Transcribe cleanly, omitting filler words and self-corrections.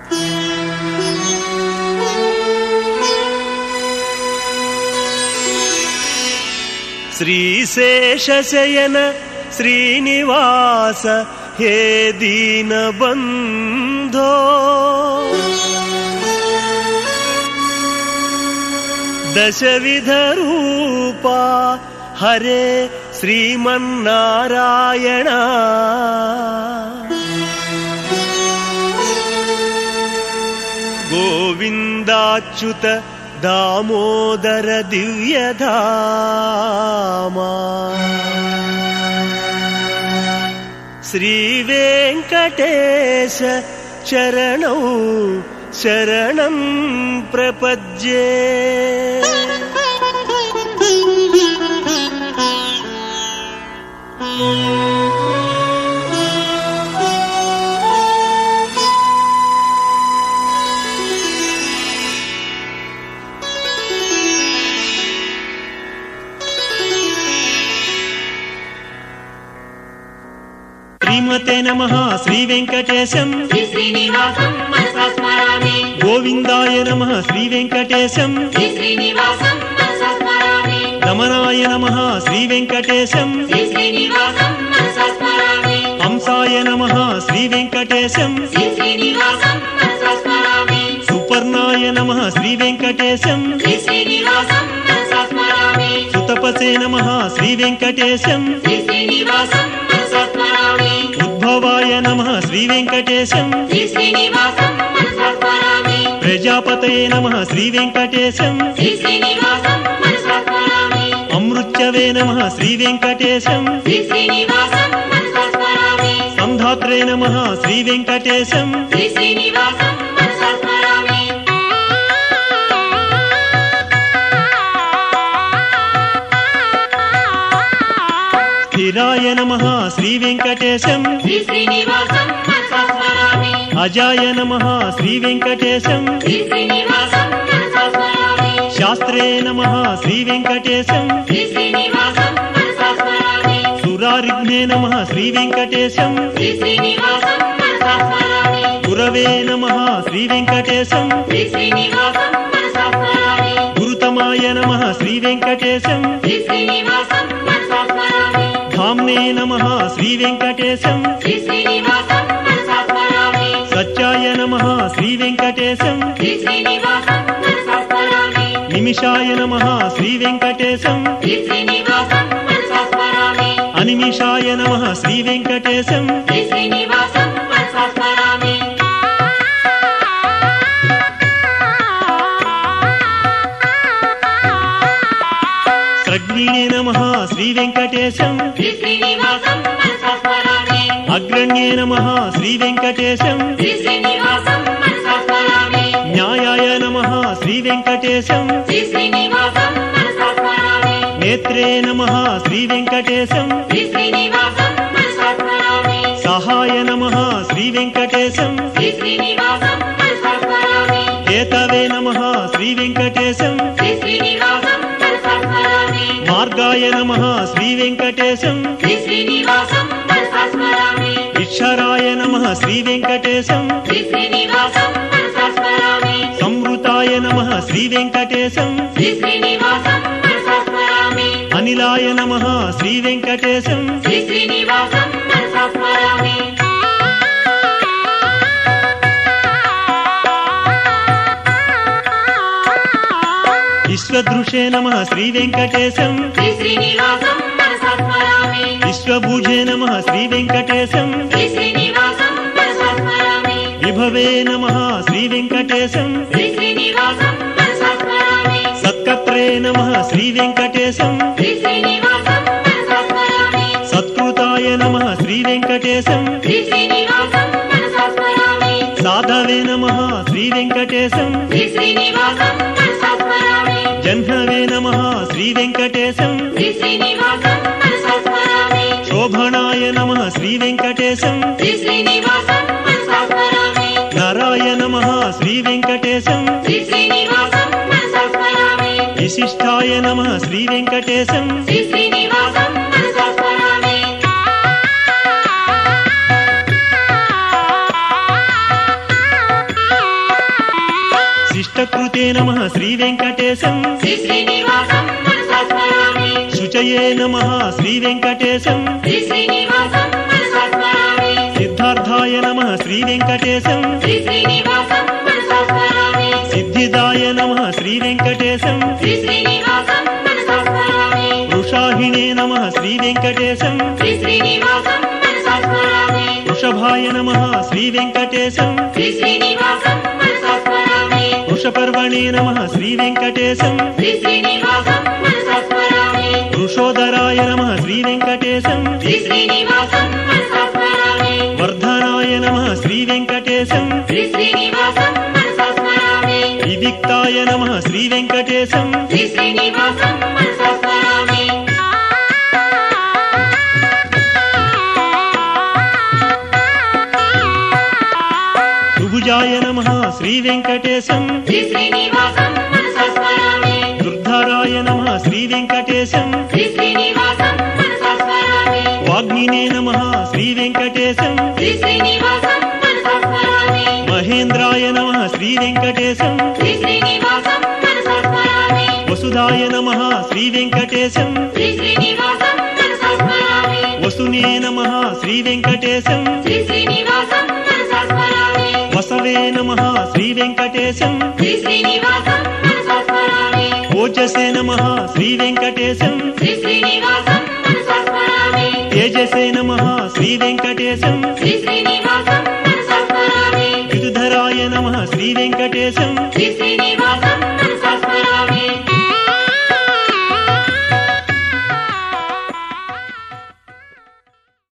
శ్రీశేషశయన శ్రీనివాస హే దీనబంధో దశవిధ రూపా హరే శ్రీమన్నారాయణ గోవిందాచ్యుత దామోదర దివ్యధామా శ్రీ వెంకటేశ చరణౌ శరణం ప్రపద్యే. శ్రీమతే నమః శ్రీ వెంకటేశం శ్రీ శ్రీనివాసం మనసా స్మరామి. గోవిందాయ నమః శ్రీ వెంకటేశం శ్రీ శ్రీనివాసం మనసా స్మరామి. నమనాయ నమః శ్రీ వెంకటేశం శ్రీ శ్రీనివాసం మనసా స్మరామి. హంసాయ నమః శ్రీ వెంకటేశం శ్రీ శ్రీనివాసం మనసా స్మరామి. సుపర్ణాయ నమః శ్రీ వెంకటేశం శ్రీ శ్రీనివాసం మనసా స్మరామి. సుతపసే నమః శ్రీ వెంకటేశం శ్రీ శ్రీనివాసం మనసా స్మరామి. ఉద్భవాయ నమః శ్రీ వెంకటేశం శ్రీ శ్రీనివాసం మనసా స్మరామి. ప్రజాపతయే నమః శ్రీ వెంకటేశం శ్రీ శ్రీనివాసం మనసా స్మరామి. అమృత్యవే నమః శ్రీ వెంకటేశం శ్రీ శ్రీనివాసం మనసా స్మరామి. సంధాత్రే నమః శ్రీ వెంకటేశం శ్రీ శ్రీనివాసం మనసా స్మరామి. స్థిరాయ నమః శ్రీ వెంకటేశం శ్రీ శ్రీనివాసం మనసా స్మరామి. అజాయ నమః శ్రీ వెంకటేశం శ్రీ శ్రీనివాసం మనసా స్మరామి. శాస్త్రే నమః శ్రీ వెంకటేశం శ్రీ శ్రీనివాసం మనసా స్మరామి. సురారిఘ్నే నమః శ్రీ వెంకటేశం శ్రీ శ్రీనివాసం మనసా స్మరామి. గురవే నమః శ్రీ వెంకటేశం శ్రీ శ్రీనివాసం మనసా స్మరామి. గురుతమాయ నమః శ్రీ వెంకటేశం శ్రీ శ్రీనివాసం మనసా స్మరామి. ధామ్నే నమః శ్రీ వెంకటేశం శ్రీ శ్రీనివాసం మనసా స్మరామి. సత్యాయ నమః శ్రీ వెంకటేశం శ్రీ శ్రీనివాసం మనసా స్మరామి. నిమిషాయ నమః శ్రీ వెంకటేశం శ్రీ శ్రీనివాసం మనసా స్మరామి. అనిమిషాయ నమః శ్రీ వెంకటేశం శ్రీ శ్రీనివాసం మనసా స్మరామి. స్రగ్విణే నమః శ్రీ వెంకటేశం శ్రీ శ్రీనివాసం మనసా స్మరామి. అగ్రణ్యే నమః శ్రీ వెంకటేశం శ్రీ శ్రీనివాసం మనసా స్మరామి. న్యాయాయ నమః శ్రీ వెంకటేశం శ్రీ శ్రీనివాసం మనసా స్మరామి. నేత్రే నమః శ్రీ వెంకటేశం శ్రీ శ్రీనివాసం మనసా స్మరామి. సహాయ నమః శ్రీ వెంకటేశం శ్రీ శ్రీనివాసం మనసా స్మరామి. హేతవే నమః శ్రీ వెంకటేశం శ్రీ శ్రీనివాసం మనసా స్మరామి. మార్గాయ నమః శ్రీ వెంకటేశం శ్రీ శ్రీనివాసం మనసా స్మరామి. ఇక్షరాయ నమః శ్రీ వెంకటేశం శ్రీ శ్రీనివాసం మనసా స్మరామి. సంవృతాయ నమః శ్రీ వెంకటేశం శ్రీ శ్రీనివాసం మనసా స్మరామి. అనిలాయ నమః శ్రీ వెంకటేశం శ్రీ శ్రీనివాసం మనసా స్మరామి. విశ్వదృశే నమః శ్రీ వెంకటేశం శ్రీ శ్రీనివాసం మనసా స్మరామి. విశ్వభూజే నమః శ్రీ వెంకటేశం శ్రీ శ్రీనివాసం మనసా స్మరామి. విభవే నమః శ్రీ వెంకటేశం శ్రీ శ్రీనివాసం మనసా స్మరామి. సత్కత్రే నమః శ్రీ వెంకటేశం శ్రీ శ్రీనివాసం మనసా స్మరామి. సత్కృతాయ నమః శ్రీ వెంకటేశం శ్రీ శ్రీనివాసం మనసా స్మరామి. సాధవే నమః శ్రీ వెంకటేశం శ్రీ శ్రీనివాసం మనసా స్మరామి. జహ్నవే నమః శ్రీ వెంకటేశం శ్రీ శ్రీనివాసం మనసా స్మరామి. శోభనాయ నమః శ్రీ వెంకటేశం శ్రీ శ్రీనివాసం మనసా స్మరామి. నరాయ నమః శ్రీ వెంకటేశం శ్రీ శ్రీనివాసం మనసా స్మరామి. విశిష్టాయ నమః శ్రీ వెంకటేశం శ్రీ శ్రీనివాసం మనసా స్మరామి. శుభమూర్తే నమః శ్రీ వెంకటేశం శ్రీ శ్రీనివాసం మనసా స్మరామి శుచయే నమః శ్రీ వెంకటేశం శ్రీ శ్రీనివాసం మనసా స్మరామి సిద్ధార్థాయ నమః శ్రీ వెంకటేశం శ్రీ శ్రీనివాసం మనసా స్మరామి సిద్ధిదాయ నమః శ్రీ వెంకటేశం శ్రీ శ్రీనివాసం మనసా స్మరామి వృషాహిణే నమః శ్రీ వెంకటేశం శ్రీ శ్రీనివాసం మనసా స్మరామి వృషభాయ నమః శ్రీ వెంకటేశం శ్రీ శ్రీనివాసం మనసా స్మరామి వృషపర్వణే నమః శ్రీ వెంకటేశం శ్రీ శ్రీనివాసం మనసా స్మరామి వృషోదరాయ నమః శ్రీ వెంకటేశం శ్రీ శ్రీనివాసం మనసా స్మరామి వర్ధనాయ నమః శ్రీ వెంకటేశం శ్రీ శ్రీనివాసం మనసా స్మరామి వివిక్తాయ నమః శ్రీ వెంకటేశం శ్రీ శ్రీనివాసం మనసా స్మరామి త్రిభుజాయ నమః శ్రీ వెంకటేశం శ్రీ శ్రీనివాసం మనసా స్మరామి దుర్ధరాయ నమః శ్రీ వెంకటేశం శ్రీ శ్రీనివాసం మనసా స్మరామి వాగ్మినే నమః శ్రీ వెంకటేశం శ్రీ శ్రీనివాసం మనసా స్మరామి మహేంద్రాయ నమః శ్రీ వెంకటేశం శ్రీ శ్రీనివాసం మనసా స్మరామి వసుదాయ నమః శ్రీ వెంకటేశం శ్రీ శ్రీనివాసం మనసా స్మరామి వసునే నమః శ్రీ వెంకటేశం శ్రీ శ్రీనివాసం మనసా స్మరామి వసవే నమః శ్రీ వెంకటేశం శ్రీ శ్రీనివాసం మనసా స్మరామి ఓజసే నమః శ్రీ వెంకటేశం శ్రీ శ్రీనివాసం మనసా స్మరామి తేజసే నమః శ్రీ వెంకటేశం శ్రీ శ్రీనివాసం మనసా స్మరామి విదుధరాయ నమః శ్రీ వెంకటేశం శ్రీ శ్రీనివాసం మనసా